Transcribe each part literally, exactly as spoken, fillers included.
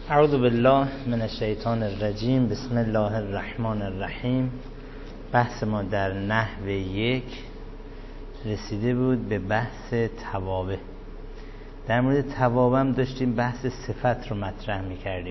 اعوذ بالله من الشیطان الرجیم. بسم الله الرحمن الرحیم. بحث ما در نحو یک رسیده بود به بحث توابع. در مورد توابع هم داشتیم بحث صفت رو مطرح می‌کردیم.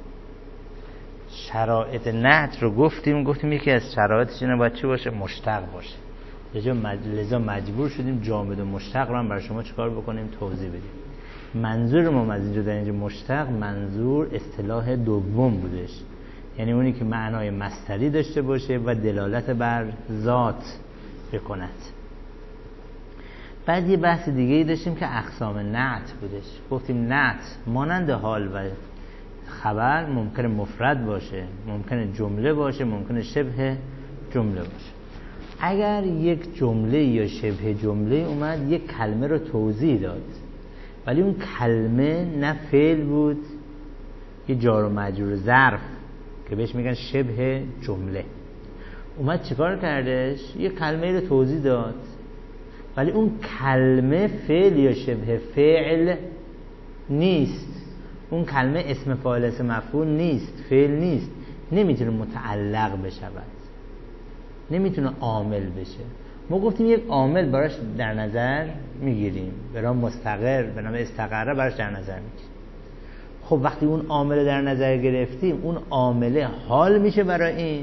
شرایط نعت رو گفتیم گفتیم یکی از شرایطش اینه باید چی باشه؟ مشتق باشه. لذا مجبور شدیم جامد و مشتق رو هم برای شما چیکار بکنیم؟ توضیح بدیم. منظور ما از اینجا در اینجا مشتق منظور اصطلاح دوم بودش، یعنی اونی که معنای مصدری داشته باشه و دلالت بر ذات بکند. بعد یه بحث دیگه ای داشتیم که اقسام نعت بودش. گفتیم نعت مانند حال و خبر ممکنه مفرد باشه، ممکنه جمله باشه، ممکنه شبه جمله باشه. اگر یک جمله یا شبه جمله اومد یک کلمه رو توضیح داد ولی اون کلمه نه فعل بود، یه جار و مجرور ظرف که بهش میگن شبه جمله، اومد چیکار کردش؟ یه کلمه رو توضیح داد ولی اون کلمه فعل یا شبه فعل نیست، اون کلمه اسم فاعل اسم مفعول نیست، فعل نیست، نمیتونه متعلق بشود، نمیتونه عامل بشه. ما گفتیم یک عامل براش در نظر میگیریم، به نام مستقر، به نام استقره براش در نظر میگیریم. خب وقتی اون عامل در نظر گرفتیم، اون عامل حال میشه برای این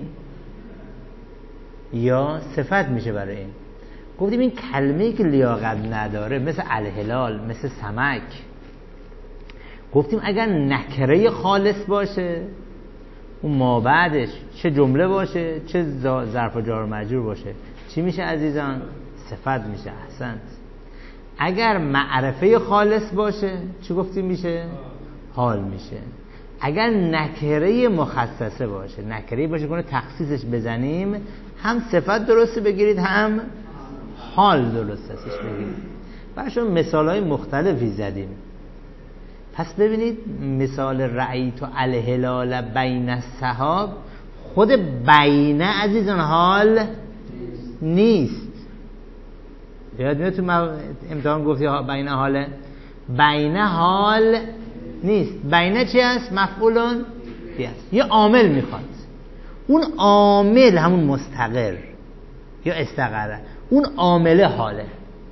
یا صفت میشه برای این؟ گفتیم این کلمه‌ای که لیاقت نداره مثل الهلال، مثل سمک، گفتیم اگر نکره خالص باشه اون ما بعدش چه جمله باشه چه ظرف و جار و مجرور باشه چی میشه عزیزان؟ صفت میشه. احسنت. اگر معرفه خالص باشه چی گفتیم میشه؟ حال میشه. اگر نکره مخصصه باشه، نکره باشه کنه تخصیصش بزنیم، هم صفت درسته بگیرید هم حال درست ازش بگیرید. براشون مثال های مختلفی زدیم. پس ببینید مثال رأیت الهلال بین السحاب، خود بین عزیزان حال نیست. یاد میاد تو امتحان گفتی بین حاله؟ بین حال نیست. بین چی هست؟ مفعولون بی هست. یه عامل میخواد، اون عامل همون مستقر یا استقره، اون عامل حاله.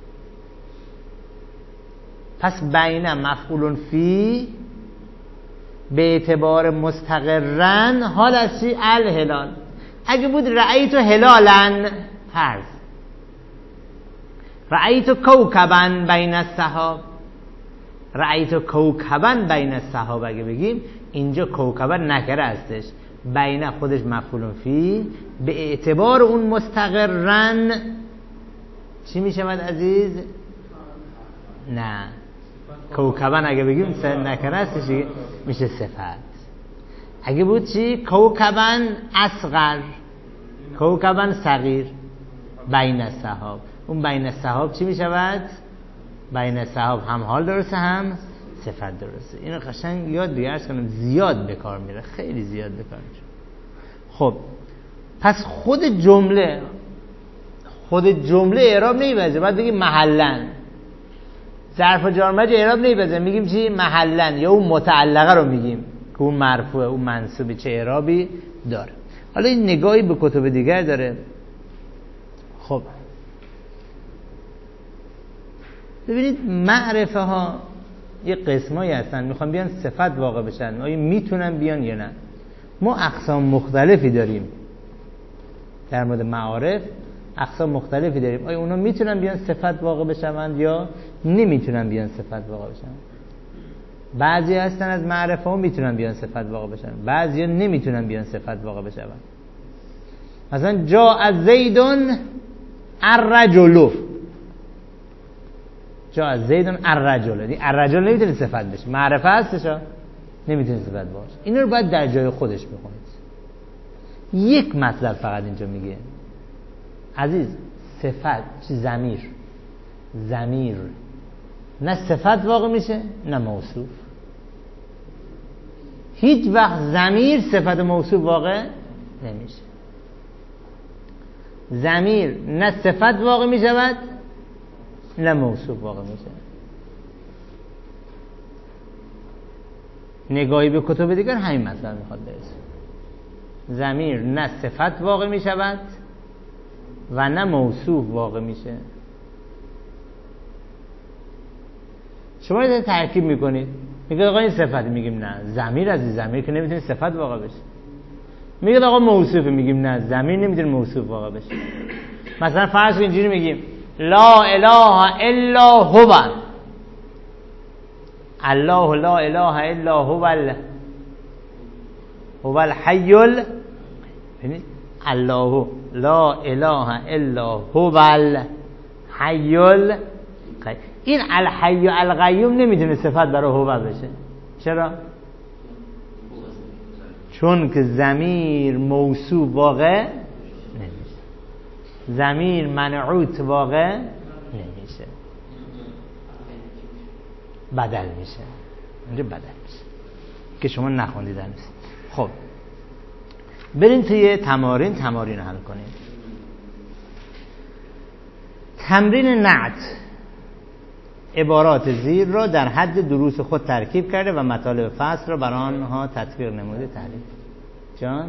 پس بین مفعول فی به اعتبار مستقرن حال از چی؟ الهلال. اگه بود رأیت هلالن فرض، رأیت کوکبا بین السحاب، رأیت کوکبا بین السحاب اگه بگیم اینجا کوکبا نکره هستش، بین خودش مفعول فی به اعتبار اون مستقرن چی میشود عزیز؟ نه، کوکبا اگه بگیم نکره هستش میشه صفت. اگه بود چی؟ کوکبا اصغر، کوکبا صغیر بین السحاب، اون بین السحاب چی میشود؟ بین السحاب هم حال درسته هم صفت درسته. اینو قشنگ یاد بیارش کنم، زیاد به کار میره، خیلی زیاد به کار میره. خب پس خود جمله خود جمله اعراب نمی‌پذیره، باید بگیم محلن. ظرف و جار و مجرور اعراب نمی‌پذیره، میگیم چی؟ محلن. یا اون متعلقه رو میگیم که اون مرفوعه، اون منصوبه، چه اعرابی داره. حالا این نگاهی به کتب دیگر داره. خب ببینید معرفه ها یه قسمایی هستن میخوان بیان صفت واقع بشن، آیا میتونن بیان یا نه؟ ما اقسام مختلفی داریم در مورد معارف، اقسام مختلفی داریم. آیا اونا میتونن بیان صفت واقع بشن یا نمیتونن بیان صفت واقع بشن؟ بعضی هستن از معرفه ها میتونن بیان صفت واقع بشن، بعضی ها نمیتونن بیان صفت واقع بشن. مثلا جاء زیدون الرجل، جاء زیدون الرجل، الرجل نمیتونه صفت بشه، معرفه هستش نمیتونه صفت باشه. این رو باید در جای خودش بخونید. یک مطلب فقط اینجا میگه عزیز، صفت چی؟ ضمیر. ضمیر نه صفت واقع میشه نه موصوف. هیچ وقت ضمیر صفت موصوف واقع نمیشه. ضمیر نه صفت واقع میشود نه موصوف واقع میشه. نگاهی به کتب دیگر همین مطلب میخواد برسه. ضمیر نه صفت واقع میشود و نه موصوف واقع میشه. شما رو ترکیب میکنید، میگه آقا این صفت، میگیم نه ضمیر از ضمیر که نمیتونه صفت واقع بشه. میگه آقا موصوفه، میگیم نه ضمیر نمیتونه موصوف واقع بشه. مثلا فرض کنید اینجوری میگیم لا اله الا هو، الله لا اله الا هو ال هو الحی ال الله لا اله الا هو الحی ال. این الحی القیوم نمیتونه صفت برای هو بشه. چرا؟ چون که ضمیر موصوف واقع نمیشه، ضمیر منعوت واقع نمیشه، بدل میشه. اینجا بدل میشه که شما نخوندیدن نیست. خب بریم توی تمارین تمارین حل کنیم. تمرین نعت عبارات زیر را در حد دروس خود ترکیب کرده و مطالب فصل را بر آنها تطبیق نموده. تحلیل جان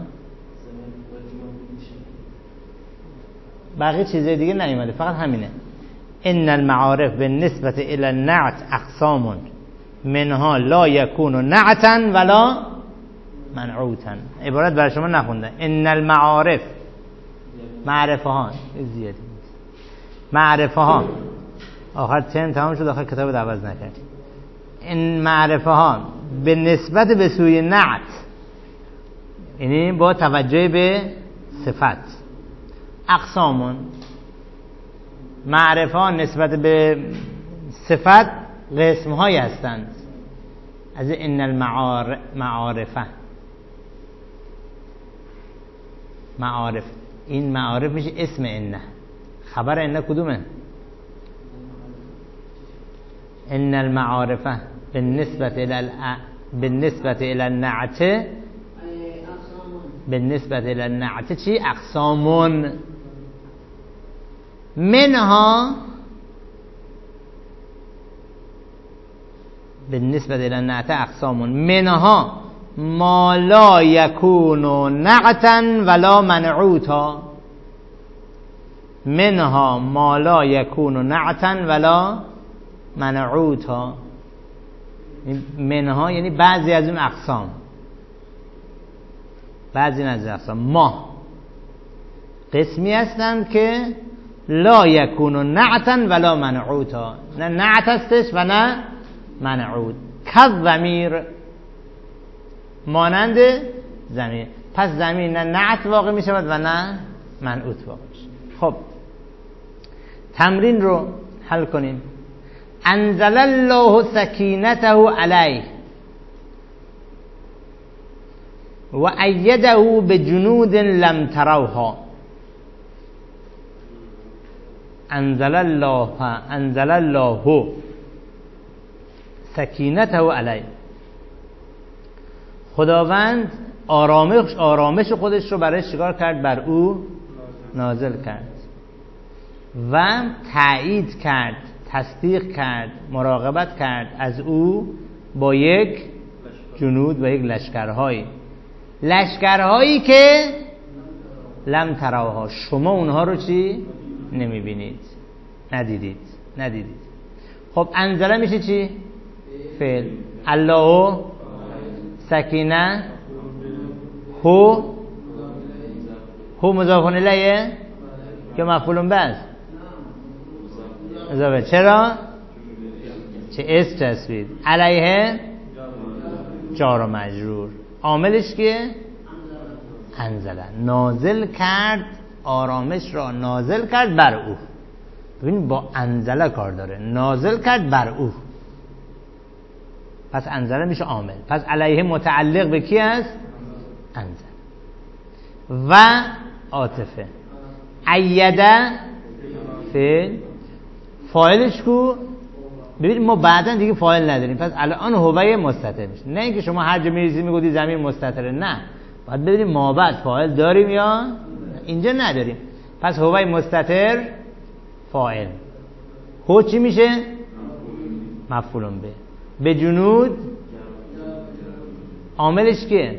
بقیه چیزای دیگه نیومده، فقط همینه. ان المعارف بالنسبه الى النعت اقسام منها لا يكون نعتا ولا منعوتا. عبارت برای شما نخونده. ان المعارف معرفه ها زیادی معرفه ها آخر ترم تمام شد، آخر کتاب رو عوض نکرد. این معرفه ها به نسبت به سوی نعت، یعنی با توجه به صفت. اقسامون معرفه ها نسبت به صفت قسم هایی هستند. از ان المعارفه معارف، این معارف میشه اسم انه. خبر انه کدومه؟ ان المعارفه بالنسبه الى بالنسبه الى النعت بالنسبه الى النعت چی؟ اقسامون منها بالنسبه الى النعت اقسامون منها ما لا يكون نعتا ولا منعوتا. منها ما لا يكون نعتا ولا منعوتا. منها یعنی بعضی از اون اقسام، بعضی از اقسام ما قسمی هستند که لا یکون نعتا ولا منعوتا، نه نعت هستش و نه منعوت. کالضمیر مانند ضمیر، پس ضمیر نه نعت واقع می شود و نه منعوت واقع می شود. خب تمرین رو حل کنیم. انزل الله سکینته علیه و ایده بجنود لم تروها. انزل الله انزل الله سکینته علیه، خداوند آرامش آرامش خودش رو برای چیکار کرد؟ بر او نازل کرد و تایید کرد، تصدیق کرد، مراقبت کرد از او با یک جنود و یک لشکرهایی لشکرهایی که لم تروها، شما اونها رو چی؟ نمیبینید، ندیدید ندیدید خب انزله میشه چی؟ فعل. الله سکینه، هو هو مضاف الیه که مفعول به است اضافه. چرا؟ چه اس چسبید. علیه جار و مجرور. عاملش که انزله، نازل کرد، آرامش را نازل کرد بر او. ببین با انزله کار داره، نازل کرد بر او، پس انزله میشه عامل. پس علیه متعلق به کی است؟ انزل. و عاطفه. ایده فعل، فاعلش کو. ببین ما بعدن دیگه فاعل نداریم، پس الان هوای مستتر میشه. نه اینکه شما هر جا میریزی میگودی زمین مستتره، نه، باید ببینیم ما بعد فاعل داریم یا اینجا نداریم. پس هوای مستتر فاعل. هو چی میشه؟ مفعول به. به جنود عاملش که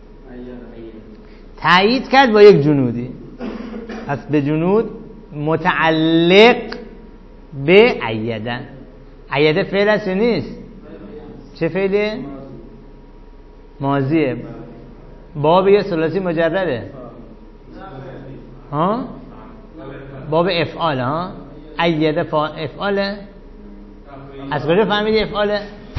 تایید کرد با یک جنودی. پس به جنود متعلق به ایده. ایده فعل است یا نیست؟ چه فعله؟ ماضیه. باب یه ثلاثی مجرده ها؟ باب افعال ها؟ ایده افعاله؟ از کجا فهمیدی افعاله؟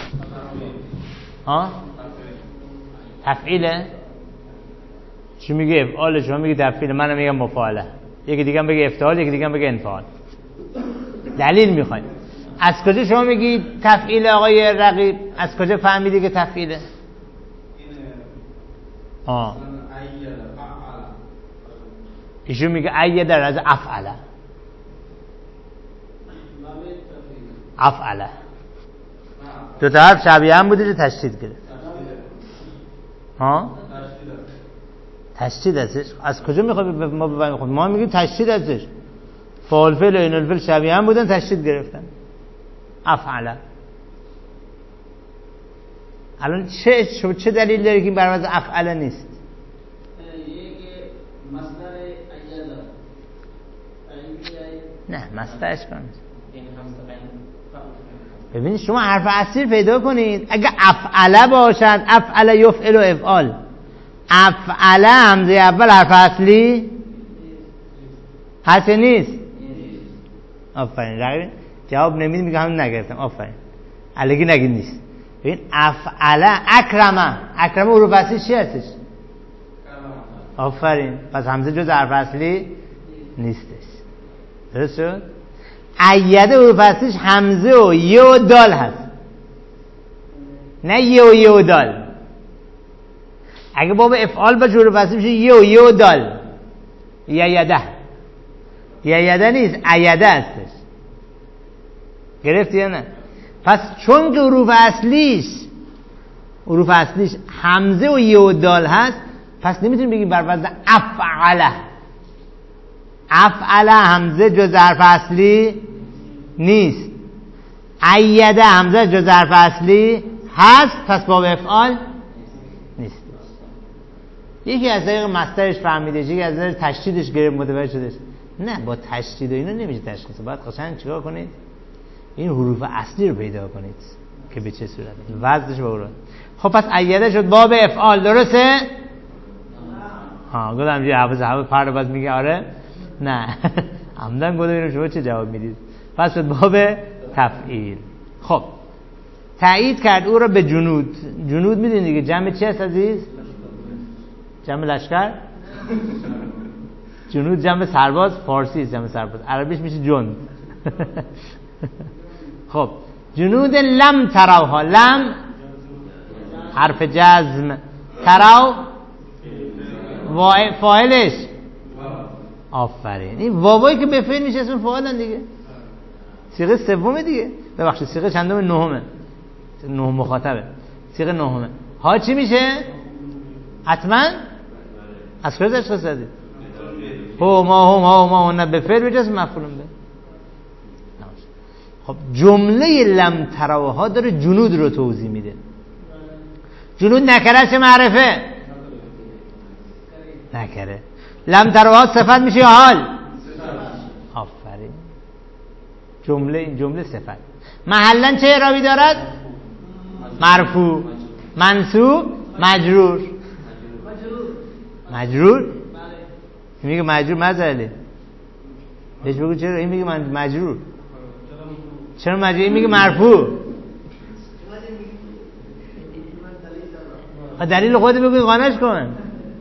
ها؟ تفعیله؟ چی میگه افعاله؟ شما میگه تفعیله، منم میگم مفعاله. یکی دیگه هم بگه افتعال، یکی دیگه هم بگه انفعال. دلیل میخواید. از کجا شما میگی تفعیل آقای رقیب؟ از کجا فهمیدی که تفعیله؟ آه ایشون میگه ایه در از افعله. افعله دو تا حرف شبیه هم بوده، تشدید گرفت. ها تشدید ازش از کجا میخواد ما ببینیم؟ خود ما میگیم تشدید ازش. فاعل فعل این الفعل شبیه هم بودن، تشدید گرفتن. افعله. الان چه چه دلیل داره که بر وزن افعله نیست؟ نه مصدرش کن. ببینید شما حرف اصلی پیدا کنید. اگه افعله باشد، افعله یفعل و افعال، افعله همزه اول حرف اصلی هست نیست؟ آفرین. رقیب جواب نمیدی، میگه همون نگرفتم. آفرین. الگی نگید نیست. ببین افعله اکرمه. اکرمه حروف اصلی چی هستش؟ آفرین. پس همزه جز حرف اصلی نیستش. درست شد؟ ایده حروف اصلیش همزه و یه و دال هست، نه یه و یه و دال. اگه باب افعال باشه حروف اصلی میشه یه و یه و دال. یده یده نیست، ایده هستش. گرفتی یا نه؟ پس چون که حروف اصلیش حروف اصلیش همزه و یه و دال هست، پس نمیتونیم بگیم بر وزن افعله. افعله همزه جز حرف اصلی نیست. ایده همزه جز حرف اصلی هست، پس باب افعال نیست. یکی از طریق مصدرش فهمیده، یکی از طریق تشدیدش گرفت متوجه شدش. نه با تشدید و اینا نمیشه تشخیص. باید قشنگ چیکار کنید؟ این حروف اصلی رو پیدا کنید که به چه صورته، وزنش به اون. خب پس ایده شد باب افعال. درسته؟ ها گفتم یه حافظ حافظ پر باز میگه آره نه عمدن گفتم اینو شما چه جواب میدید. پس شد باب تفعیل. خب تایید کرد او را به جنود. جنود میدونید دیگه جمع چی هست عزیز؟ جمع لشکر. جنود جمع سرباز. فارسی جمع سرباز، عربیش میشه جند. خب جنود لم تروها. لم حرف جزم، ترو فاعلش آفرین. این واوایی که به فعل میشه اسم فاعلن دیگه. صيغه سومه دیگه. ببخشید صيغه چندم؟ نهمه. نه مخاطبه. صيغه نهمه. ها چی میشه؟ حتما از کجا تشخیص دادید؟ هو ما هم ها ما اون به فعل میشه اسم مفعول به. خب جمله لم تروها داره جنود رو توضیح میده. جنود نکره چه معرفه؟ نکره. لم تروها صفت میشه یا حال؟ آفرین. جمله این جمله صفت. محلا چه اعرابی دارد؟ مرفوع، منصوب، مجرور. مجرور؟ میگه مجرور مزعله. بهش بگو چرا این میگه من مجرور؟ چرا مجرور؟ این میگه مرفوع. دلیل خودت بگو قانعش کن.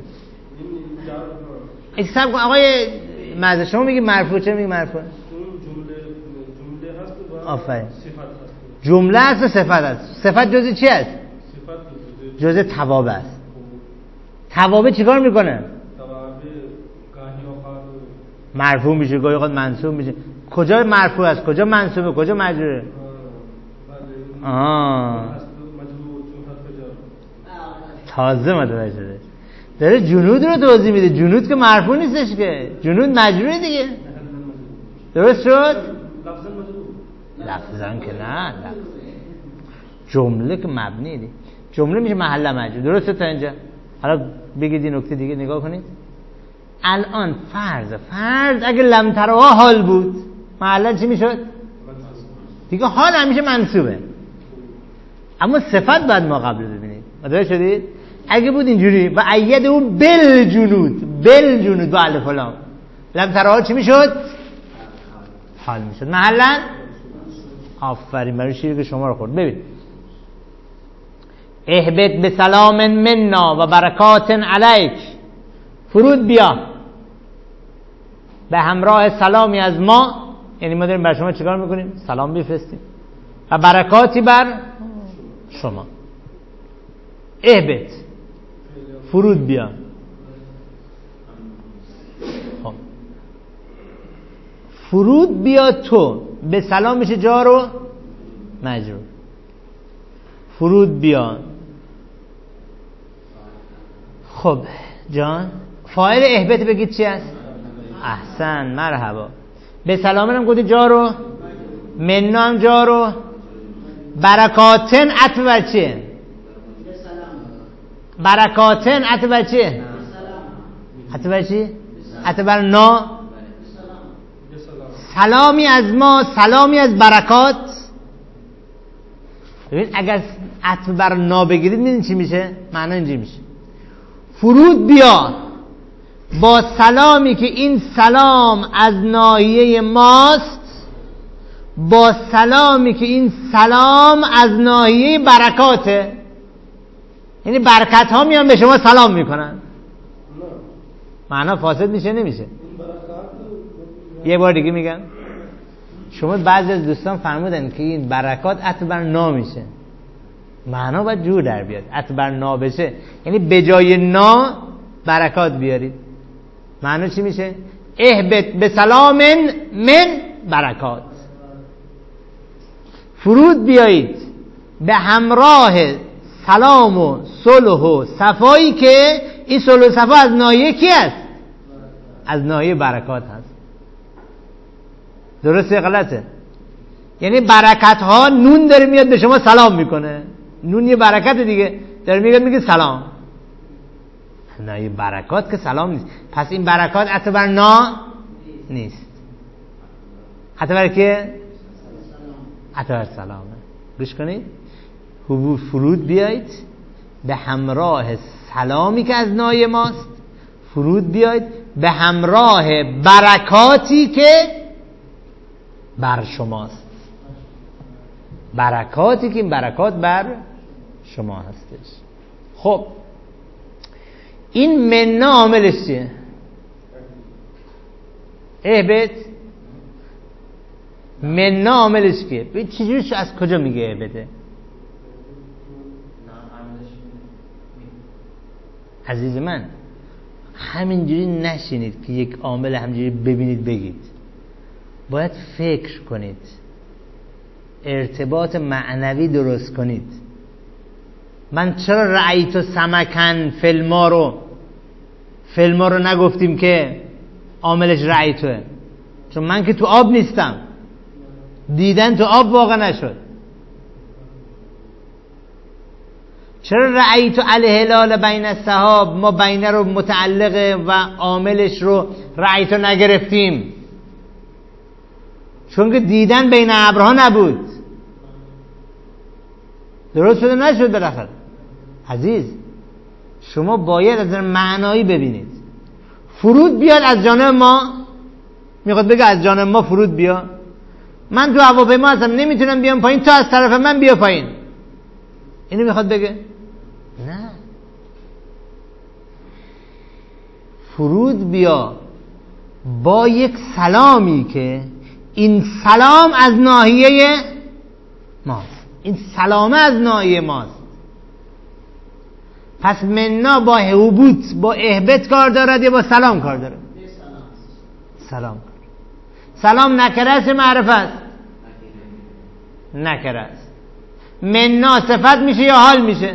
اکسب کن آقای مزه. شما میگی مرفوع، چرا میگی مرفوع؟ جمله جمله هست و آفرین صفت هست. جمله هست و صفت هست. صفت جزء چی است؟ صفت جزء توابع است. توابع چیکار میکنه؟ توابع گاهی اوقات مرفوع میشه، گاهی اوقات منصوب میشه. کجا مرفوع است، کجا منصوبه، کجا مجروره؟ آه تازه متوجه شده. داره جنود رو توضیح میده. جنود که مرفوع نیستش که، جنود مجروره دیگه. درست شد؟ لفظاً که نه، لفظ جمله که مبنی دی. جمله میشه محل مجرور. درسته تا اینجا؟ حالا بگید این نکته دیگه نگاه کنید. الان فرض فرض اگه لم ترها حال بود، محل چی میشد؟ دیگه حال همیشه منصوبه، اما صفت بعد ما قبل ببینید. متوجه شدید؟ اگه بود اینجوری و ایده او بل جنود، بل جنود با الف و لام، لم ترها چی میشد؟ حال میشد. محلا آفرین، برای شیری که شما رو خورد. ببین اهبط به سلام منا و برکات علیک، فرود بیا به همراه سلامی از ما، یعنی ما داریم بر شما چیکار میکنیم؟ سلام بفرستیم و برکاتی بر شما. اهبط، فرود بیا. خب فرود بیا تو، به سلام میشه جار و مجرور. فرود بیا. خب جان فاعل اهبط بگید چی است؟ احسن، مرحبا. به سلام هم گفتی جار و منا هم جار و برکاتن عطف بر چیه؟ برکاتن عطف بر چیه؟ عطف بر چی؟ عطف بر نا. سلامی از ما، سلامی از برکات. ببین اگر عطف بر نا بگیرید میدین چی میشه؟ معنا اینجوری میشه فرود بیا با سلامی که این سلام از ناحیه ماست، با سلامی که این سلام از ناحیه برکاته. یعنی برکت ها میان به شما سلام میکنن. معنا فاسد میشه نمیشه؟ یه بار دیگه میگم، شما بعضی از دوستان فرمودن که این برکات عطف بر نا میشه، معنا باید جور در بیاد. عطف بر نا بشه یعنی به جای نا برکات بیارید. معنا چی میشه؟ اهبط به سلام من برکات، فرود بیایید به همراه سلام و صلح و صفایی که این صلح و صفا از ناحیه کی است؟ از ناحیه برکات هست. درسته غلطه؟ یعنی برکت ها، نون داره میاد به شما سلام میکنه، نون یه برکت دیگه، داره میاد میگه سلام. نه، برکات که سلام نیست. پس این برکات عطف بر نا نیست، عطف بر که؟ عطف بر سلامه. گوش کنید. حبوب فرود بیایید به همراه سلامی که از نای ماست، فرود بیایید به همراه برکاتی که بر شماست. برکاتی که این برکات بر شما هستش. خب این منا عاملش چیه؟ اهبط. منا عاملش کیه؟ ببین چجوریش از کجا میگه اهبطه؟ عزیز من همینجوری نشینید که یک عامل همینجوری ببینید بگید، باید فکر کنید، ارتباط معنوی درست کنید. من چرا رأیت سمکن فیلما رو فیلما رو نگفتیم که عاملش رأیتوه؟ چون من که تو آب نیستم، دیدن تو آب واقع نشد. چرا رأیت الهلال بین السحاب، ما بین رو متعلقه و عاملش رو رأیت نگرفتیم؟ چون که دیدن بین ابرها نبود. درست شده نشد بالاخره؟ عزیز شما باید از معنایی ببینید. فرود بیاد از جانب ما، میخواد بگه از جانب ما فرود بیا. من تو هواپیما هستم نمیتونم بیام پایین، تو از طرف من بیا پایین. اینو میخواد بگه؟ نه، فرود بیا با یک سلامی که این سلام از ناحیه ماست، این سلامه از ناحیه ماست. پس منا با هبوط با اهبط کار دارد یا با سلام کار دارد؟ سلام. سلام نکره است معرفت است؟ نکره است. منا صفت میشه یا حال میشه؟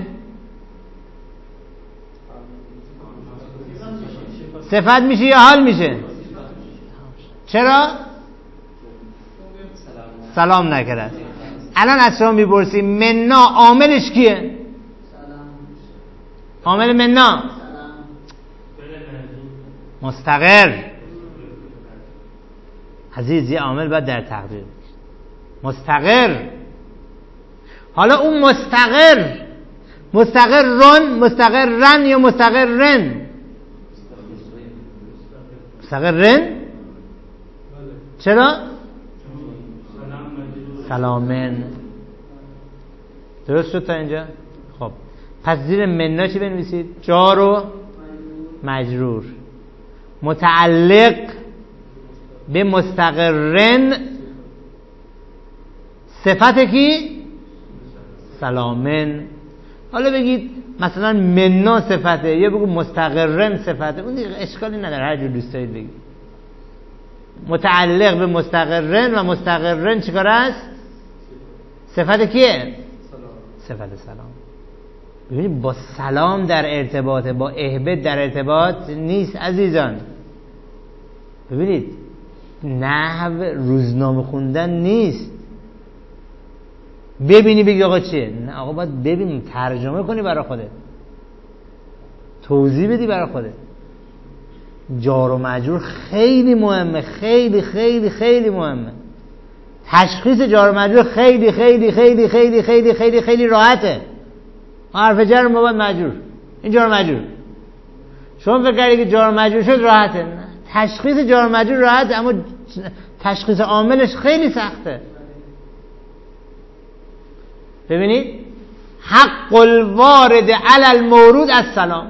صفت میشه یا حال میشه؟ چرا؟ سلام نکره است. الان از شما میپرسیم منا عاملش کیه؟ عامل منا مستقر. عزیز یه عامل باید در تقدیر مستقر. حالا اون مستقر مستقرن مستقرن یا مستقرن؟ مستقرن. چرا؟ سلامن. درست شد تا اینجا؟ خب پس زیر منا چی بنویسید؟ جار و مجرور متعلق به مستقرن صفت کی؟ سلامن. حالا بگید مثلا منا صفته یا بگو مستقرن صفته، اون دیگه اشکالی نداره، هر جور دوست دارید بگید. متعلق به مستقرن و مستقرن چیکار است؟ صفت کیه؟ صفت سلام. ببینید با سلام در ارتباطه، با اهبت در ارتباط نیست عزیزان. ببینید نحو روزنامه خوندن نیست ببینی بگی آقا چیه. نه آقا باید ببینی، ترجمه کنی برای خودت، توضیح بدی برای خودت. جار و مجرور خیلی مهمه، خیلی خیلی خیلی مهمه. تشخیص جار و مجرور خیلی خیلی خیلی خیلی خیلی خیلی خیلی راحته. حرف جر مباد مجرور، این جار و مجرور. شما فکر کردید که جار و مجرور شد راحته؟ نه. تشخیص جار و مجرور راحته، اما تشخیص عاملش خیلی سخته. ببینید حق الوارد علی المورود السلام.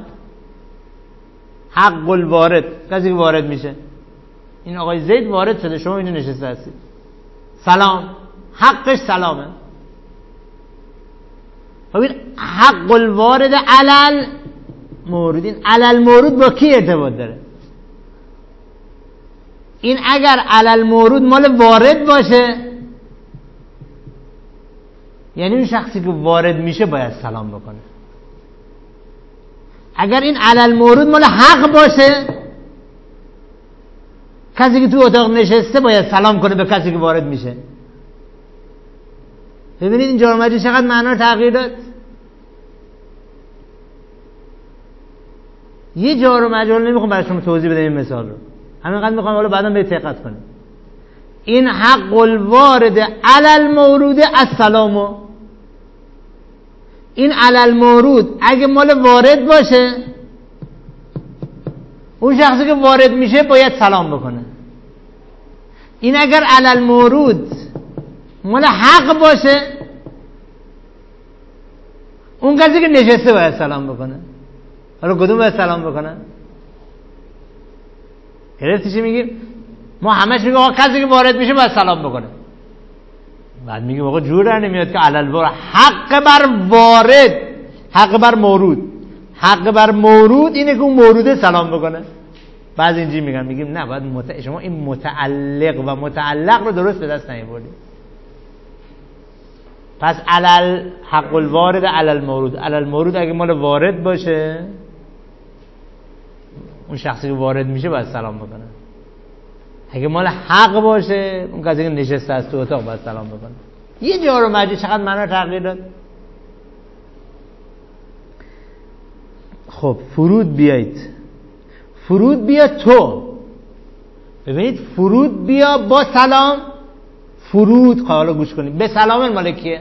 حق الوارد، کسی که وارد میشه، این آقای زید وارد شده، شما اینجا نشسته هستید، سلام، حقش سلامه. ببین حق الوارد علی المورود، این علی المورود با کی ارتباط داره؟ این اگر علی المورود مال وارد باشه، یعنی اون شخصی که وارد میشه باید سلام بکنه. اگر این علی المورود مال حق باشه، کسی که تو اتاق نشسته باید سلام کنه به کسی که وارد میشه. ببینید این جار و مجرور چقدر معنا رو تغییر داد. یه جار و مجرور نمیخوام برای شما توضیح بدم این مثال رو، همینقدر میخوام حالا بعدا به دقت کنید. این حق الوارد علی المورود السلام، این علی المورود اگه مال وارد باشه، اون شخصی که وارد میشه باید سلام بکنه. این اگر علی المورود مال حق باشه، اون کسی که نشسته باید سلام بکنه. حالا کدوم باید سلام بکنه؟ گرفتی چی میگیم؟ ما همش میگیم آقا کسی که وارد میشه باید سلام بکنه، بعد میگیم آقا جور در نمیاد که علل وارد، حق بر وارد، حق بر مورود. حق بر مورود اینه که اون موروده سلام بکنه. بعضی اینجی میگن، میگیم نه، باید مت... شما این متعلق و متعلق رو درست به دست نیاوردید. پس علل حق الوارد علل مورود، علل مورود اگه مال وارد باشه، اون شخصی که وارد میشه باید سلام بکنه. اگه مال حق باشه، اون کسی که نشسته است تو اتاق باید سلام بکنه. یه جار و مجرور چقدر معنا تغییر داد. خب فرود بیایید، فرود بیا تو. ببینید فرود بیا با سلام، فرود، حالا گوش کنید، به سلام مال کیه؟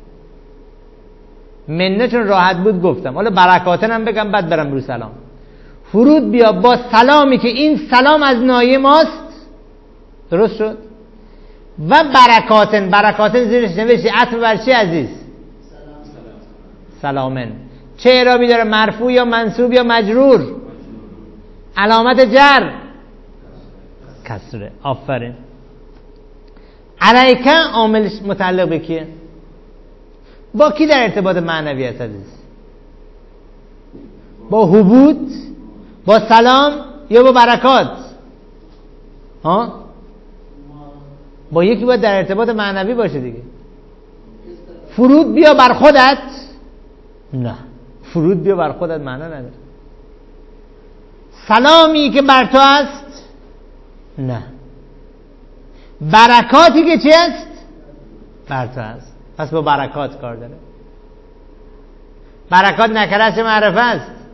منه چون راحت بود گفتم، حالا برکاتن هم بگم بعد برم رو سلام. فرود بیا با سلامی که این سلام از نایه ماست، درست شد؟ و برکاتن، برکاتن زیرش نوشتی عطف بر چی عزیز؟ سلام. سلامن. چه اعرابی داره؟ مرفوع یا منصوب یا مجرور؟ مجرور. علامت جر کسره. آفرین. علیکه عامل متعلق به کیه؟ با کی در ارتباط معنوی است عزیز؟ با حبود، با سلام یا با برکات؟ ها؟ با یکی باید در ارتباط معنوی باشه دیگه. فرود بیا بر خودت؟ نه، فرود بیا بر خودت معنا نداره. سلامی که بر تو است؟ نه. برکاتی که چی است؟ بر تو است. پس با برکات کار داره. برکات نکره است معرفه است؟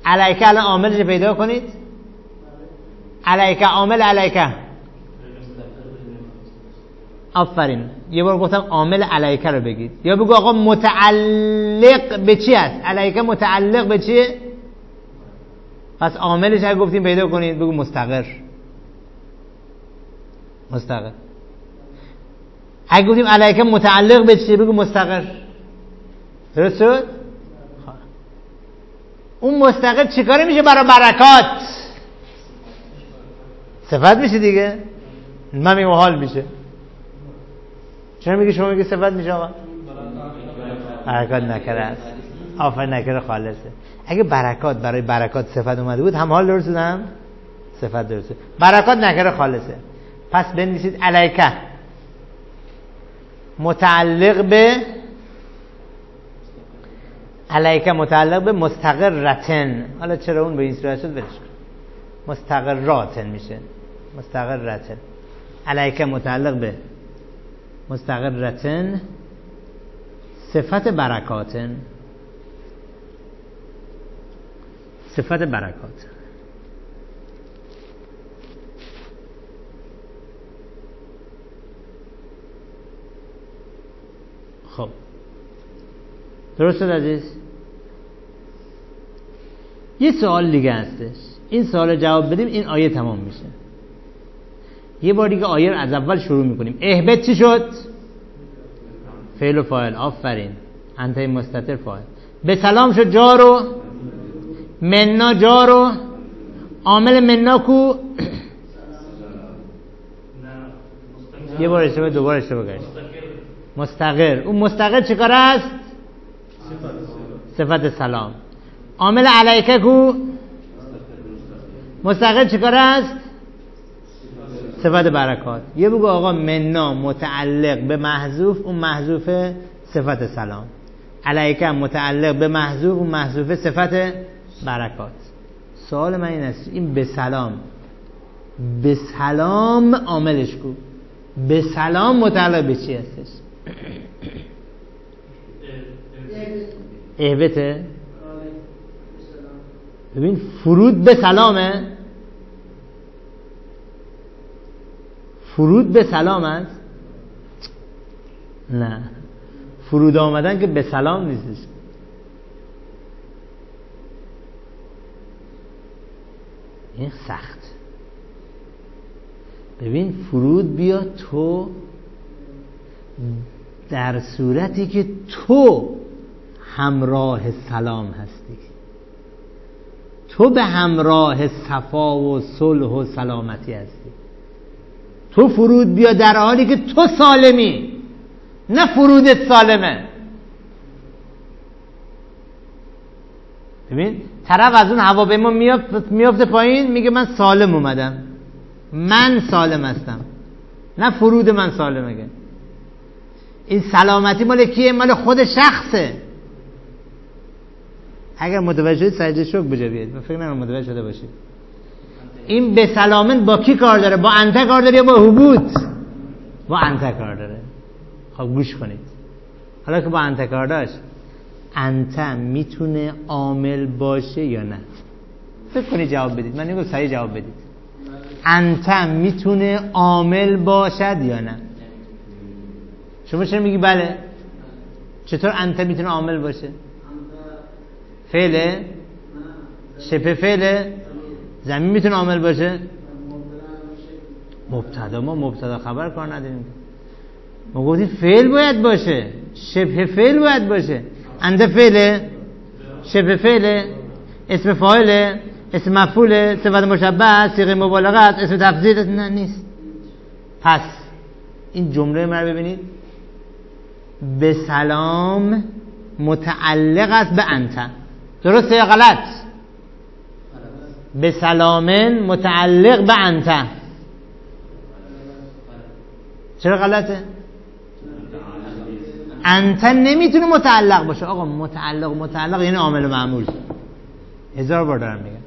علیکه الان عاملش پیدا کنید. علیکه عامل علیکه. آفرین. یه بار گفتم عامل علیکه رو بگید. یا بگو آقا متعلق به چی است؟ علیکه متعلق به چیه؟ پس عاملش اگه گفتیم پیدا کنید بگو مستقر. مستقر. اگه گفتیم علیکه متعلق به چیه بگو مستقر. درست شد؟ اون مستقر چیکاره میشه برای برکات؟ صفت میشه دیگه. من میگم حال میشه. چرا میگی شما میگی صفت میشه آقا؟ برکات نکره است. آفرین نکره خالصه. اگه برکات برای برکات صفت اومده بود هم حال درست بود هم صفت درست بود. برکات نکره خالصه. پس بنویسید علیکه متعلق به علیکه متعلق به مستقرتن. حالا چرا اون به این صورت شد ولش کن. مستقراتن میشه. مستقرتن. علیکه متعلق به مستقرتن صفت برکاتن. صفت برکات. خب درست شد عزیز؟ یه سوال دیگه هستش. این سوال جواب بدیم این آیه تمام میشه. یه بار دیگه آیه رو از اول شروع میکنیم. اهبت چی شد؟ فعل و فاعل. آفرین. انتهای مستتر فاعل. به سلام شد جارو مننا جارو عامل مننا کو یه بار اشتباه دوباره اشتباه کردیم. مستقر. اون مستقر چی کار است؟ صفت سلام. عامل علیکه کو مستقر چی کار است؟ صفت برکات. یه بگو آقا مننا متعلق به محذوف، اون محذوف صفت سلام. علیکه متعلق به محذوف، اون محذوف صفت برکات. سوال من این است این به سلام به سلام عاملش کو به سلام متعلق به چی هستش؟ اهبته. ببین فرود به سلامه. فرود به سلام است؟ نه. فرود آمدن که به سلام نیستش. این سخت. ببین فرود بیا تو در صورتی که تو همراه سلام هستی، تو به همراه صفا و صلح و سلامتی هستی. تو فرود بیا در حالی که تو سالمی، نه فرودت سالمه. ببین طرف از اون هواپیما میافت میافته پایین میگه من سالم اومدم، من سالم هستم، نه فرود من سالمه. گه این سلامتی مال کیه؟ مال خود شخصه. اگر متوجه شدید سجده شکر بجا بیاید. من فکر نکنم متوجه شده باشید. این به سلامن با کی کار داره؟ با انت کار داره یا با حبوط؟ با انت کار داره. خب گوش کنید. حالا که با انت کار داشت، انت میتونه عامل باشه یا نه؟ فکر کنید جواب بدید. من نمیگم صحیح جواب بدید. انت میتونه عامل باشد یا نه؟ شما چرا میگی بله؟ چطور انت میتونه عامل باشه؟ فعله؟ شبه فعله؟ زمین میتونه عامل باشه؟ مبتدا. ما مبتدا خبر کار نداریم. ما گفتیم فعل باید باشه، شبه فعل باید باشه. انت فعله؟ شبه فعله؟ اسم فاعله؟ اسم مفعوله؟ صفت مشبه؟ صیغه مبالغه است؟ اسم تفضیل؟ نه نیست. پس این جمله من رو ببینید. به سلام متعلق است به انت. درسته یا غلط؟ به سلامن متعلق به انت. چرا غلطه؟ انت نمیتونه متعلق باشه. آقا متعلق متعلق یعنی عامل و معمول. هزار بار دارم میگم.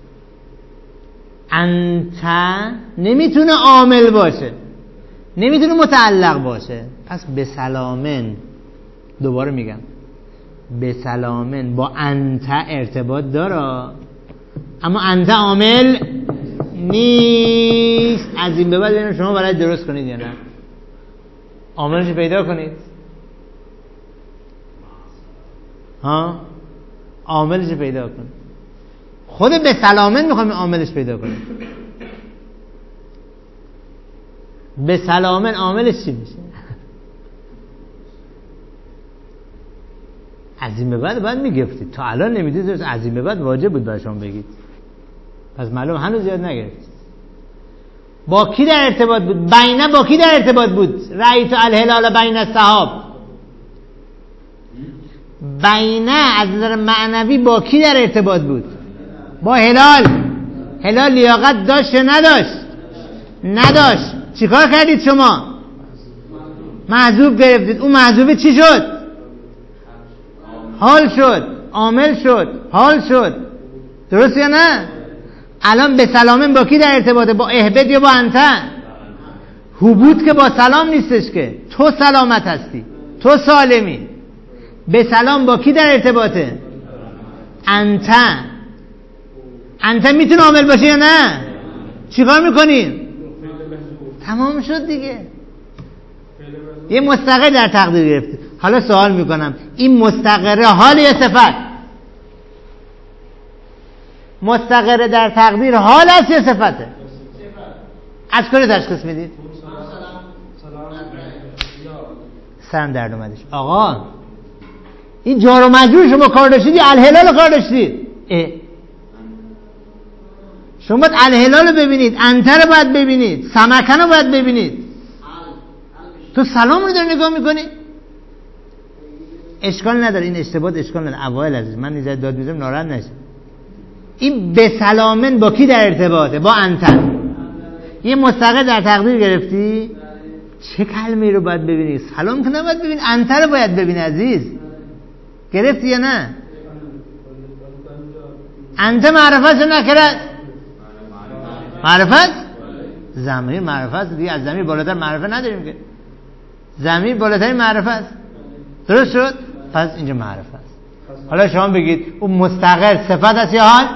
انت نمیتونه عامل باشه، نمیتونه متعلق باشه. پس به سلامن، دوباره میگم، به سلامن با انت ارتباط داره، اما انت عامل نیست. از این به بعد ببینم شما برای درست کنید یا نه. عاملش پیدا کنید. ها عاملش پیدا کنید. خود به سلامت میخوایم عاملش پیدا کنیم. به سلامت عاملش چی میشه؟ از این به بعد باید میگفتید. تا الان نمیدید. از این به بعد واجب بود برای شما بگید. پس معلوم هنوز زیاد نگرفتید. با کی در ارتباط بود؟ بینه با کی در ارتباط بود؟ رأیت الهلال بین السحاب. بینه از نظر معنوی با کی در ارتباط بود؟ با هلال. هلال لیاقت داشت یا نداشت؟ نداشت. چیکار کردید شما؟ محذوب گرفتید. اون محذوبه چی شد؟ حال شد، عامل شد، حال شد. درست یا نه؟ الان به سلامن با کی در ارتباطه؟ با اهبت یا با انت؟ حبوط که با سلام نیستش که. تو سلامت هستی، تو سالمی. به سلام با کی در ارتباطه؟ انت. انت میتونه عامل باشه یا نه؟ چیکار میکنیم؟ تمام شد دیگه. یه مستقر در تقدیر گرفته. حالا سوال میکنم این مستقره حال یا صفت؟ مستقره در تقدیر حال است یا صفته؟ از کجا تشخیص میدید؟ سرم درد اومدش. آقا این جار و مجرور شما کار داشتید یا الهلال کار داشتید؟ شما باید الهلال رو ببینید، انتر رو باید ببینید، سمکن رو باید ببینید. تو سلام رو داری نگاه میکنی؟ اشکال نداره، این اشتباهات اشکال نداره. اوایل عزیز من نیزه داد میزم ناراحت نشه. این به سلامن با کی در ارتباطه؟ با انتر. یه مستقل در تقدیر گرفتی؟ چه کلمه رو باید ببینی؟ سلام که نباید ببینی، انتر رو باید ببینی عزیز. گرفتی یا نه؟ انت معرفت نکرد؟ معرفت؟ ضمیر معرفت دیگه. از ضمیر بالاتر معرفت نداریم که. ضمیر بالاتر معرفت. درست شد؟ پس اینجا معرفت. حالا شما بگید اون مستقر صفت است یا حال؟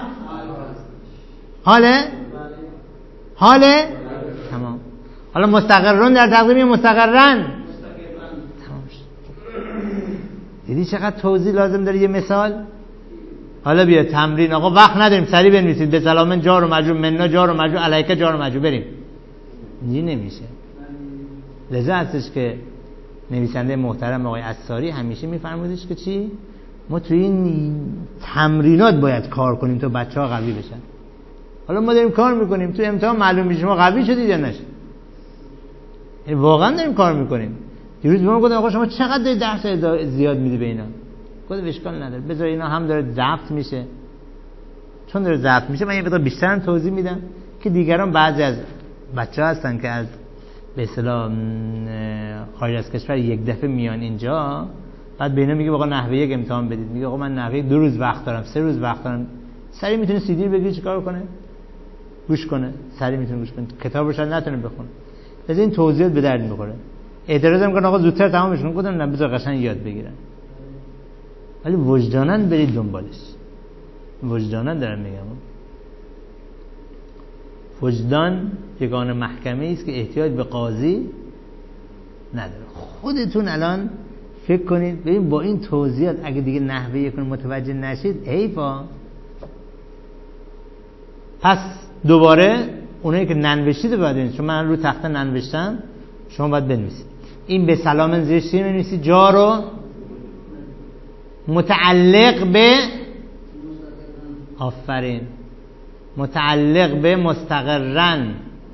حاله؟ حاله؟ تمام. حالا مستقرون در تقدیم یا مستقرن؟ تمام شد. دیدی چقدر توضیح لازم داره؟ یه مثال. حالا بیا تمرین. آقا وقت نداریم، سریع بنویسید. به سلامن جار و مجرور، منا جار و مجرور، علیکه جار و مجرور. بریم. اینجوری نمیشه. لذا هستش که نویسنده محترم آقای عصاری همیشه میفرمودش که چی؟ ما توی این تمرینات باید کار کنیم تا بچه‌ها قوی بشن. حالا ما داریم کار میکنیم، توی امتحان معلوم میشه ما قوی شدید یا نشد. یعنی واقعا داریم کار میکنیم. دیروز به من گفتن آقا شما چقدر داری درس زیاد میدی به اینا؟ گفتم اشکال نداره، بذار اینا هم داره ضبط میشه. چون داره ضبط میشه من یه مقدار بیشتر هم توضیح میدم که دیگران بعضی از بچه‌ها هستن که از به اصطلاح خارج از کشور یک دفعه میان اینجا، بعد به اینا میگه آقا نحوه یک امتحان بدید. میگه آقا من نحوه دو روز وقت دارم، سه روز وقت دارم. سری میتونه سی دی بگیره چیکار کنه؟ گوش کنه. سری میتونه گوش کنه. کتابش هم نتونه بخونه. از این توضیحات به درد میخوره. اعتراض میکنه آقا زودتر تمامش کن. گفتم نه بذار قشنگ یاد بگیرن. ولی وجدانن برید دنبالش. وجدانن دارم میگم. وجدان یگانه محکمه است که احتیاج به قاضی نداره. خودتون الان فکر کنید ببین با این توضیحات اگه دیگه نحوه یکون متوجه نشید حیفا. پس دوباره اونایی که ننوشتید رو باید بنویسید. چون من رو تخته ننوشتم، شما باید بنویسید. این به سلامن زیرش چی بنویسید؟ جارو متعلق به آفرین متعلق به مستقرن.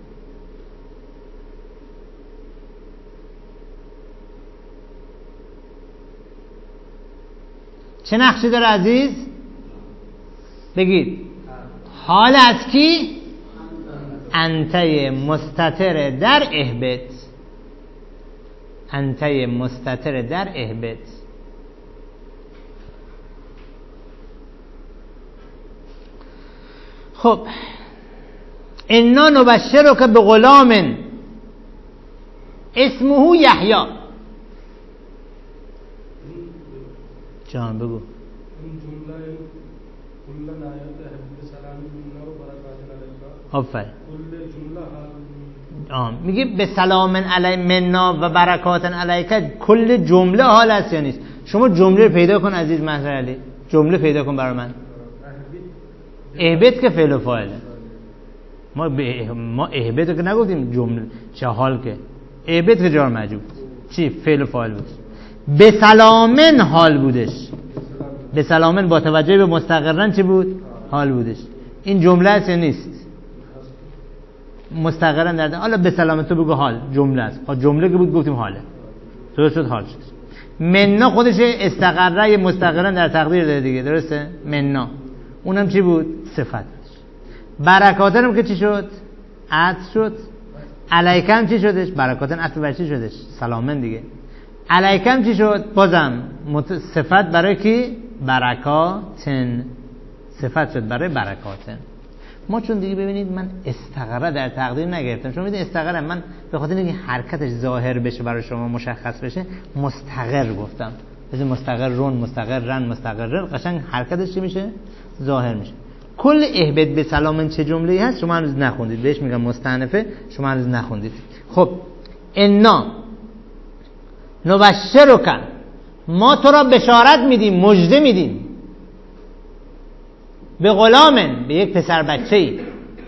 چه نقشی داره عزیز؟ بگید. حال از کی؟ انته مستتر در اهبت. انته مستتر در اهبت. خب انا نبشرک به غلام اسمه یحیی. جان بگو. آفرین. آه میگه به سلام علی منا و برکات علیک، کل جمله حال است یا نیست؟ شما جمله رو پیدا کن عزیز محضر علی، جمله پیدا کن برای من. اهبت که فعل و فاعله. ما به ما اهبت رو که نگفتیم جمله چه حال، که اهبت که جار مجرور چی فعل و فاعل بود. به سلامن حال بودش، به سلامن با توجه به مستقرن چی بود؟ حال بودش. این جمله است یا نیست؟ مستقرن در حالا به سلامت تو بگو حال جمله است. ها جمله که بود گفتیم حاله، درست شد حال شد. منا خودش استقره مستقرن در تقدیر داره دیگه، درسته؟ منا اونم چی بود؟ صفت. برکاتن هم که چی شد؟ عطف شد. علیکم چی شدش؟ برکاتن عطف بر چی شدش؟ سلامن دیگه. علیکم چی شد؟ بازم مت... صفت برای کی؟ برکاتن، صفت شد برای برکاتن. ما چون دیگه ببینید من استقره در تقدیر نگرفتم، شما میدونید استقره من به خاطر اینکه حرکتش ظاهر بشه برای شما مشخص بشه مستقر گفتم، مثل مستقرون، مستقرن، مستقرن، قشنگ حرکتش چی میشه؟ ظاهر میشه. کل اهبت به سلامن چه جمله‌ای هست شما هنوز نخوندید، بهش میگم مستأنفه، شما هنوز نخوندید. خب انا نبشرک، ما تو را بشارت میدیم، مژده میدیم، به غلامن، به یک پسر بچه‌ای.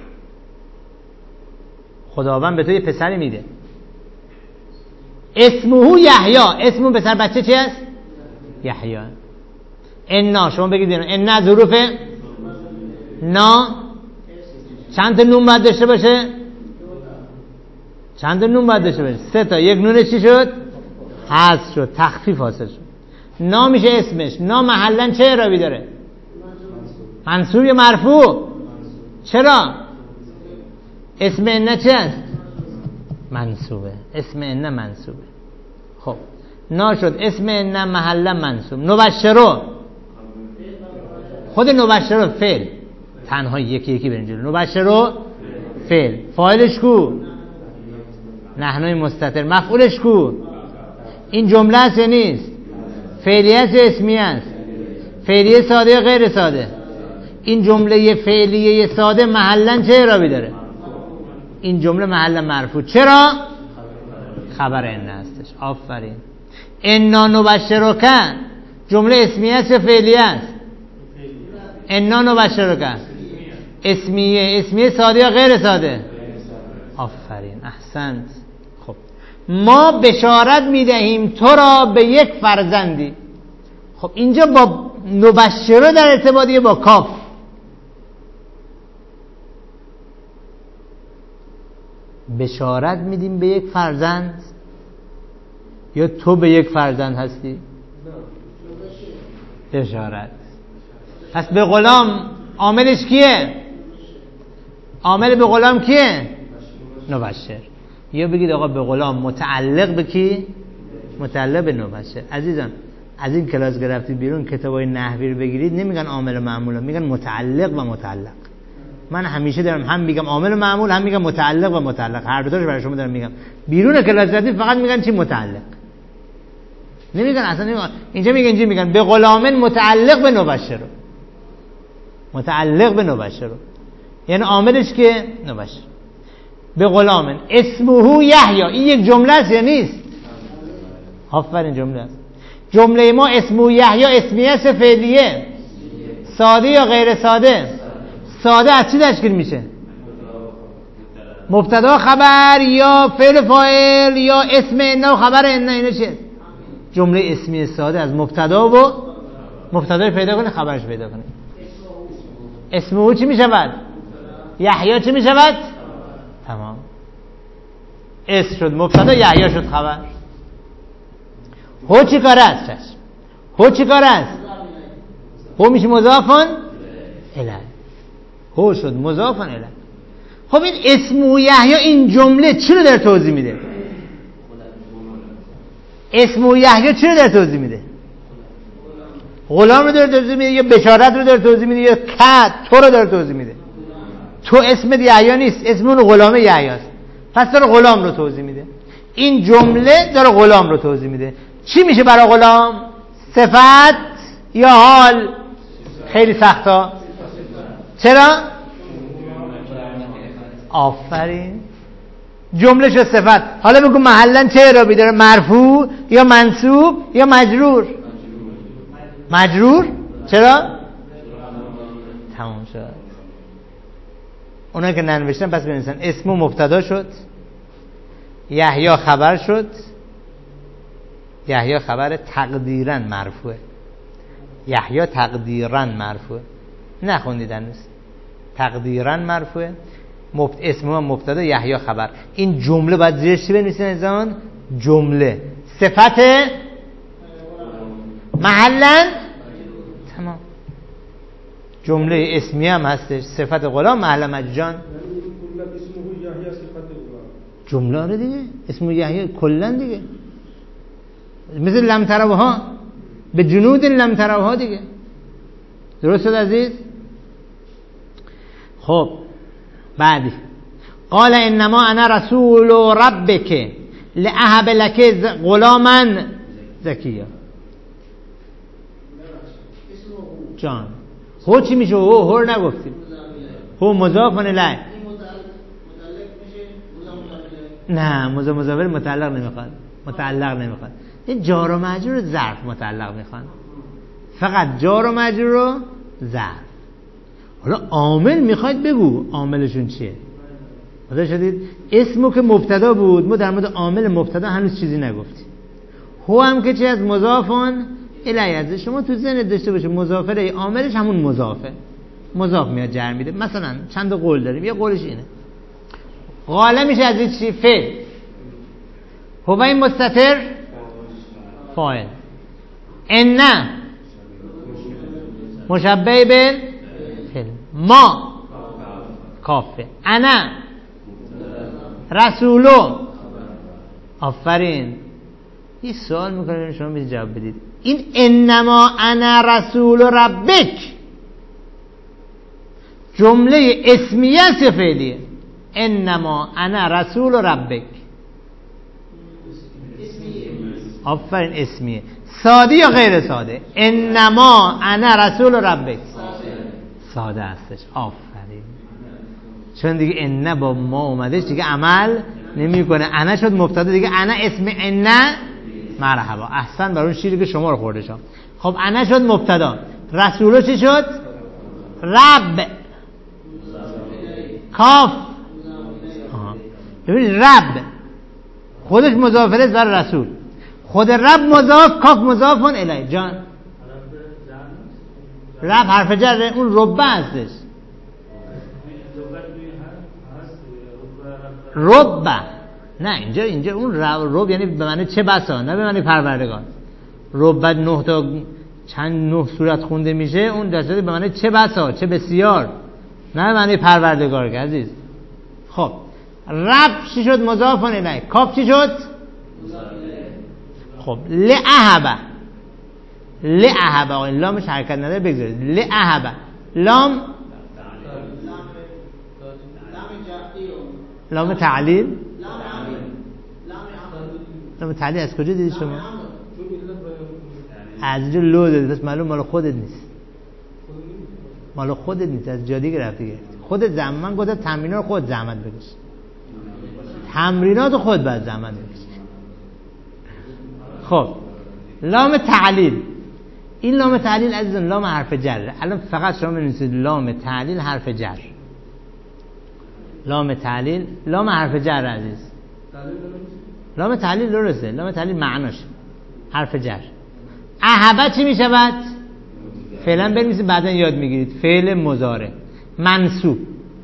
خداوند به تو یه پسری میده، اسمه یحیی، اسم پسر بچه چی است؟ یحیی. انا شما بگید انا ظروف نا چند تا نون باید داشته باشه؟ چند تا نون باید داشته باشه؟ سه تا. یک نونش چی شد؟ حذف شد، تخفیف حاصل شد. نا میشه اسمش. نا محلاً چه اعرابی داره؟ منصوب یا مرفوع؟ چرا؟ اسم ان چه است؟ منصوبه. اسم ان منصوبه. خب نا شد اسم ان محلاً منصوب. نبشرو، خود نبشرو فعل تنها یکی یکی بریم جلو. نبشرو فعل، فاعلش کو؟ نحنوی مستتر. مفعولش کو؟ این جمله است یا نیست؟ فعلیه است یا اسمیه است؟ فعلیه ساده یا غیر ساده؟ این جمله فعلیه ساده محلاً چه اعرابی داره؟ این جمله محلاً مرفوع. چرا؟ خبر ان هستش. آفرین. انا نبشرک جمله اسمیه است یا فعلیه است؟ انا نبشرک اسمیه. اسمیه ساده یا غیر ساده؟ آفرین، احسنت. خب ما بشارت میدهیم تو را به یک فرزندی. خب اینجا با نبشره در ارتباطیه با کاف. بشارت میدیم به یک فرزند یا تو به یک فرزند هستی؟ بشارت. پس به غلام عاملش کیه؟ عامل به غلام کیه؟ نبشر. یا بگید آقا به غلام متعلق به کی؟ متعلق به نبشر. عزیزان از این کلاس گرفتید بیرون کتابای نحوی رو بگیرید، نمیگن عامل و معمول، میگن متعلق و متعلق. من همیشه دارم هم میگم عامل و معمول، هم میگم متعلق و متعلق، هر دوتاش برای شما دارم میگم. بیرون کلاس گرفتید فقط میگن چی؟ متعلق. نمیگن اصلا نمیگن. اینجا میگن چی؟ میگن به غلامن متعلق به نبشر، متعلق به نبشر، یعنی عاملش که نبشر. به غلامن اسمه یحیی، این یک جمله است یا نیست؟ آفرین جمله است. جمله ما اسمه یحیی اسمیه است فعلیه؟ ساده یا غیر ساده؟ ساده از چی تشکیل میشه؟ مبتدا خبر یا فعل فاعل یا اسم ان و خبر ان. اینا چیه؟ جمله اسمی ساده از مبتدا و مبتدا رو پیدا کنه، خبرش پیدا کنه. اسمه چی میشود؟ یحیی چی میشود؟ تمام. اسم شد مبتدا، یحیی شد خبر. هو چی کار است؟ چشم. هو چی کار است؟ هو میشه مضافن الیه. هو شد مضافن الیه. خب این اسم و یحیی این جمله چی رو در توضیح میده؟ اسم و یحیی چی رو در توضیح میده؟ غلام رو در توضیح میده یا بشارت رو در توضیح میده یا کد تو رو در توضیح میده؟ تو اسم یحیی نیست، اسم اون غلام یحیی است، پس داره غلام رو توضیح میده. این جمله داره غلام رو توضیح میده. چی میشه برای غلام؟ صفت یا حال؟ خیلی سختا. چرا؟ آفرین. جمله شد صفت. حالا بگو محلا چه اعرابی داره؟ مرفوع یا منصوب یا مجرور؟ مجرور. چرا؟ تمام شد. اونا که ننوشتن پس بنویسن اسم و مبتدا شد، یحیی خبر شد، یحیی خبر تقدیرا مرفوعه، یحیی تقدیرا مرفوعه. نخوندیدن نیست تقدیرا مرفوعه، مبت... اسم و مبتدا، یحیی خبر. این جمله باید زیرش چی بنویسین ازان؟ جمله. صفت محلا تمام. جمله اسمی هم هستش، صفت غلام محل مجان جمله. آره دیگه اسم یحیی کلا دیگه، مثل لم تروها به جنود لم تروها دیگه. درست شد عزیز؟ خب بعدی قال انما انا رسول ربک لاهب لك غلاما زکیا. جان هو چی میشه؟ هو هو نگفتیم. هو مضاف الیه. نه مضاف مضاف متعلق نمیخواد، متعلق نمیخواد. این جار و مجرور ظرف متعلق میخوان، فقط جار و مجرور رو ظرف. حالا عامل میخواید بگو عاملشون چیه؟ حالا شدید اسمو که مبتدا بود، ما در مورد عامل مبتدا هنوز چیزی نگفتیم. هو هم که چی از مضافون الیه. شما تو ذهن داشته باشه مضاف الیه عاملش همون مضافه، مضاف میاد جر میده. مثلا چند قول داریم، یه قولش اینه قاله میشه از این چی؟ فعل. هو این مستتر فاعل. ان مشبه به فعل. ما کافه. انا رسولو. آفرین. یه سوال میکنم شما میتونید جواب بدید. این انما انا رسول ربک جمله اسمیه است یا فعلیه؟ انما انا رسول ربک. آفرین اسمیه. ساده یا غیر ساده؟ انما انا رسول ربک ساده هستش. آفرین. چون دیگه ان با ما اومدش دیگه عمل نمیکنه. انا شد مبتدا دیگه. انا اسم ان. مرحبا. احسن بر اون شیری که شما رو خورده شم. خب انا شد مبتدا. رسولو چی شد؟ رب. کاف. ببین رب خودش مضاف الیه بر رسول، خود رب مضاف، کاف مضافون الیه. جان رب حرف جره، اون ربه هستش. ربه نه اینجا اینجا اون رب, رب یعنی به معنی چه بسا، نه به معنی پروردگار. ربه نه تا چند نه صورت خونده میشه، اون دسته به معنی چه بسا، چه بسیار، نه به معنی پروردگار که عزیز. خب رب چی شد؟ مضاف الیه. کاف چی شد؟ خب لأهبه. لأهبه آقای لامش حرکت نداره بگذارید. لأهبه لام لام تعلیل. لام تعلیل از کجا دیدی شما؟ از اینجا لو دادی، پس معلوم مال خودت نیست، مال خودت نیست، از جا دیگه رفتی گرفتی. خودت زحمت، من گفتم تمرینات خود زحمت بکش، تمرینات خود باید زحمت بکش. خب لام تعلیل. این لام تعلیل عزیزان لام حرف جره. الان فقط شما بنویسید لام تعلیل حرف جر. لام تعلیل لام حرف جر عزیز. لام تعلیل درسته، لام تعلیل معناش حرف جر. اهبه چی میشود؟ فعلا بنویسید بعدا یاد میگیرید. فعل مضارع منصوب.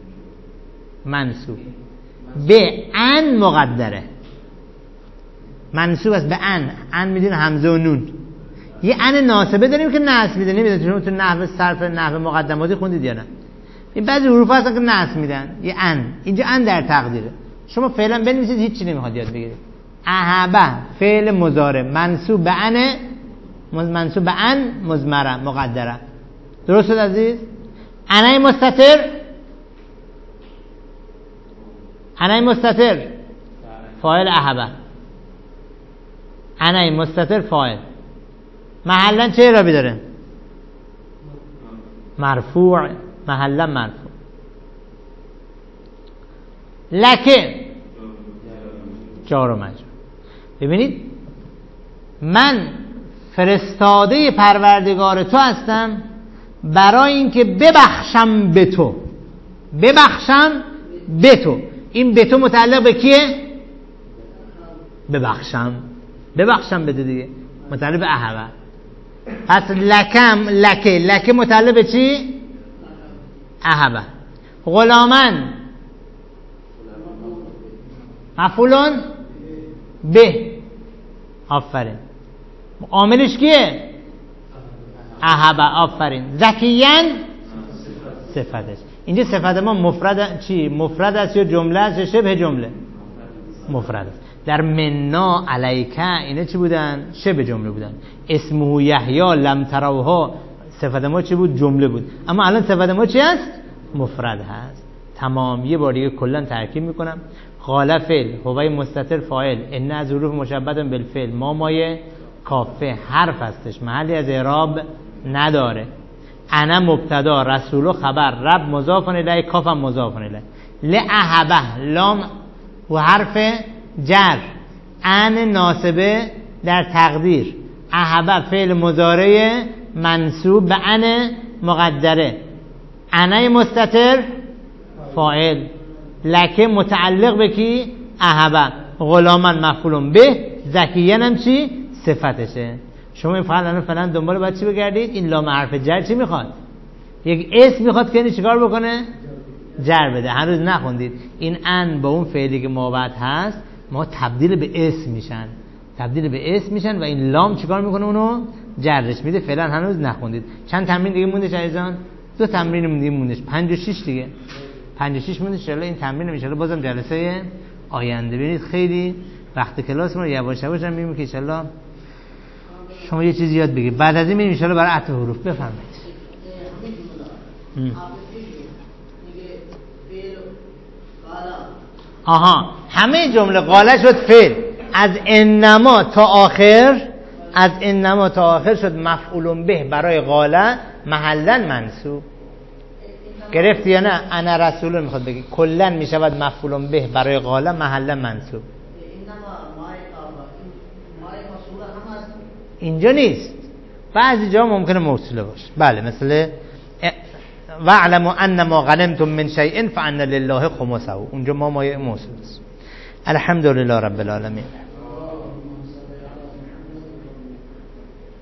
منصوب به ان مقدره. منصوب است به ان. ان میدین همزه و نون. یه ان ناسبه داریم که نصب میده. نمیدونید شما تو نحو صرف نحو مقدماتی خوندید یا نه؟ این بعضی حروف هستن که نصب میدن. یه ان اینجا ان در تقدیره. شما فعلا بنویسید هیچ چی نمیخواد یاد بگیرید. اهبه فعل مضارع منصوب به ان، منصوب به ان مضمره مقدره. درست شد عزیز؟ انای مستتر. انای مستتر فاعل اهبه. انای مستتر فاعل. محلا چه اعرابی داره؟ مرفوع. محلا مرفوع. لکه جار و مجرور. ببینید من فرستاده پروردگار تو هستم برای اینکه ببخشم به تو، ببخشم به تو. این به تو متعلق به کیه؟ ببخشم، ببخشم به تو دیگه، متعلق به احبه. پس لکم، لکه لکه متعلق به چی؟ احبه. غلامن مفعولون به، آفرین. عاملش کیه؟ احبه، آفرین. زکیان صفتش. اینجا صفت ما مفرد چی؟ مفرد است یا جمله است یا شبه جمله؟ مفرد است. در منا علیکه اینا چی بودن؟ شبه جمله بودن. اسمه یحیی لم تروها صفت ما چی بود؟ جمله بود. اما الان صفت ما چی است؟ مفرد هست. تمام. یه بار دیگه کلا ترکیب میکنم. قال فعل، هو مستتر فاعل، ان از حروف مشبهه بالفعل، ما مایه کافه حرف هستش، محلی از اعراب نداره. انا مبتدا، رسول خبر، رب مضاف الیه، کافم مضاف الیه. لأحبه لام و حرف جر، ان ناسبه در تقدیر، احبه فعل مضارع منصوب به ان مقدره، انا مستتر فاعل، لکه متعلق به کی؟ احبه. غلامن مفعول به، زکیان هم چی؟ صفتشه. شما این فعلا الان فعلا دنبال باید چی بگردید؟ این لام حرف جر چی میخواد؟ یک اسم میخواد که چیکار بکنه؟ جر بده. هنوز نخوندید این ان با اون فعلی که مابعد هست ما تبدیل به اسم میشن، تبدیل به اسم میشن و این لام چیکار میکنه؟ اونو جرش میده. فعلا هنوز نخوندید. چند تمرین دیگه مونده عزیزان؟ دو تمرین دیگه مونده، پنج و شش دیگه، پنج و شش مونده. ان شاءالله این تمرین ان شاءالله بازم جلسه آینده. ببینید خیلی وقت کلاس ما یواش یواش هم میبینیم که ان شاءالله شما یه چیزی یاد بگیرید. بعد از این میریم ان شاءالله برای عطف حروف. بفرمایید. آها، همه جمله قاله شد فعل، از انما تا آخر، از انما تا آخر شد مفعول به برای قاله محلا منصوب. گرفتی یا نه؟ انا رسول میخواد بگی کلا میشود مفعول به برای قاله محلا منصوب. اینجا نیست، بعضی جا ممکنه موصوله باشه. بله، مثل واعلموا ان ما غنمتم من شیء فان لله خمسه، اونجا ما ما موصول است. الحمدلله رب العالمین.